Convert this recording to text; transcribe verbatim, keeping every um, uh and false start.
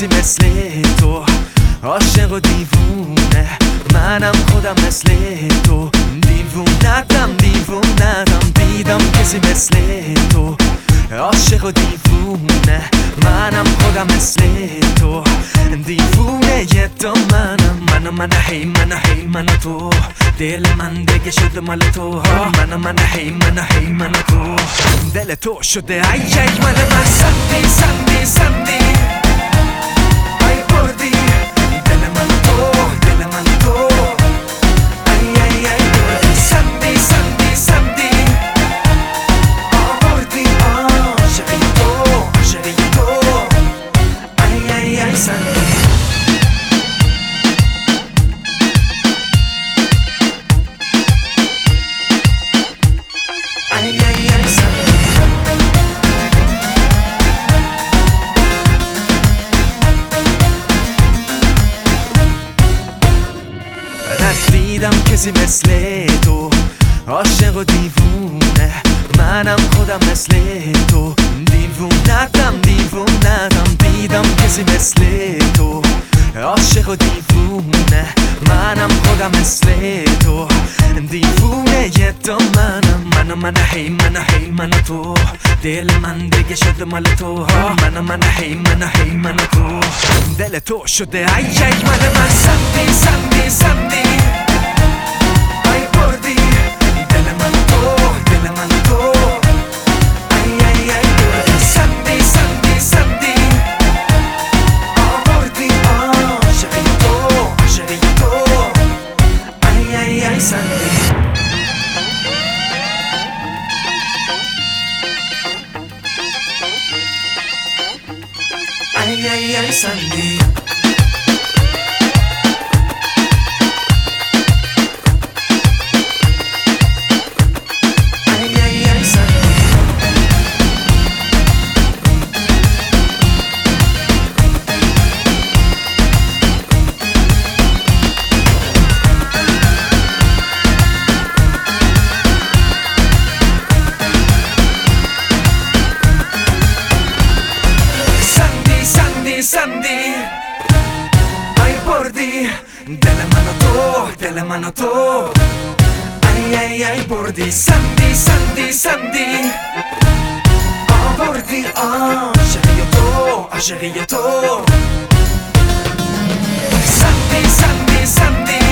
کسی مثل تو، عاشق و دیوونه منم خودم مثل تو، دیوونتم دیوونتم دیدم کسی مثل تو، عاشق و دیوونه منم خودم مثل تو، دیوونه یه تو منم منو من هی من هی من تو، دل من دیگه شده مال تو، منو من هی من هی من تو، دل تو شده ای ای مال من، سندی سندی سندی ای بردی دل من تو دل من تو، ای ای ای بردی سندی سندی سندی آوردی عاشقی تو عاشقی تو، ای ای ای سندی ای ای ای سندی ندیدم کسی مثل تو، عاشق و دیوونه منم خودم مثل تو، دیوونتم دیوونتم دیدم کسی مثل تو، عاشق و دیوونه منم خودم مثل تو، دیوونه یه تو منم منو من هی من هی من تو، دل من دیگه شده مال تو، منو من هی من هی من تو، دل تو شده ای ای مال من، سندی سندی سندی ای بردی دل من تو دل من تو، ای ای ای بردی سندی سندی سندی آوردی عاشقی تو عاشقی تو، ای ای ای سندی ای ای ای سندی سندی ای بردی دل منو تو دل منو تو، ای ای ای بردی سندی سندی سندی آوردی عاشقی تو عاشقی تو، سندی سندی سندی